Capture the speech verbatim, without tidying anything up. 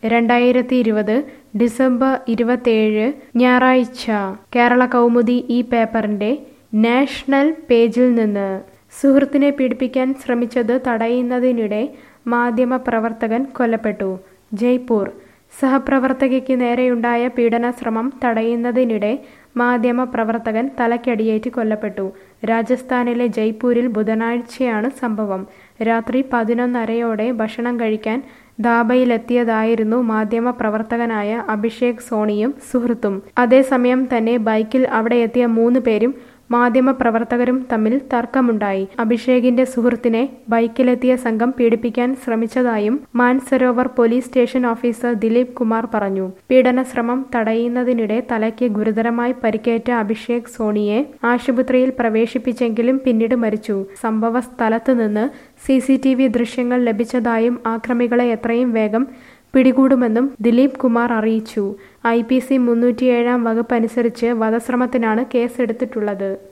രണ്ടായിരത്തി ഇരുപത് ഡിസംബർ ഇരുപത്തേഴ് ഞായറാഴ്ച കേരള കൗമുദി ഈ പേപ്പറിന്റെ നാഷണൽ പേജിൽ നിന്ന് സുഹൃത്തിനെ പീഡിപ്പിക്കാൻ ശ്രമിച്ചത് തടയുന്നതിനിടെ മാധ്യമപ്രവർത്തകൻ കൊല്ലപ്പെട്ടു. ജയ്പൂർ സഹപ്രവർത്തകയ്ക്ക് നേരെയുണ്ടായ പീഡനശ്രമം തടയുന്നതിനിടെ മാധ്യമപ്രവർത്തകൻ തലയ്ക്കടിയേറ്റ് കൊല്ലപ്പെട്ടു. രാജസ്ഥാനിലെ ജയ്പൂരിൽ ബുധനാഴ്ചയാണ് സംഭവം. രാത്രി പതിനൊന്നരയോടെ ഭക്ഷണം കഴിക്കാൻ ധാബയിലെത്തിയതായിരുന്നു മാധ്യമപ്രവർത്തകനായ അഭിഷേക് സോണിയും സുഹൃത്തും. അതേസമയം തന്നെ ബൈക്കിൽ അവിടെ എത്തിയ മൂന്ന് പേരും മാധ്യമപ്രവർത്തകരും തമ്മിൽ തർക്കമുണ്ടായി. അഭിഷേകിന്റെ സുഹൃത്തിനെ ബൈക്കിലെത്തിയ സംഘം പീഡിപ്പിക്കാൻ ശ്രമിച്ചതായും Mansarovar police station officer Dileep Kumar പറഞ്ഞു. പീഡനശ്രമം തടയുന്നതിനിടെ തലയ്ക്ക് ഗുരുതരമായി പരിക്കേറ്റ അഭിഷേക് സോണിയെ ആശുപത്രിയിൽ പ്രവേശിപ്പിച്ചെങ്കിലും പിന്നീട് മരിച്ചു. സംഭവ സ്ഥലത്ത് നിന്ന് സി സി ടി വി ദൃശ്യങ്ങൾ ലഭിച്ചതായും ആക്രമികളെ എത്രയും വേഗം പിടികൂടുമെന്നും ദിലീപ് കുമാർ അറിയിച്ചു. ഐ പി സി മുന്നൂറ്റിയേഴാം വകുപ്പ് അനുസരിച്ച് വധശ്രമത്തിനാണ് കേസെടുത്തിട്ടുള്ളത്.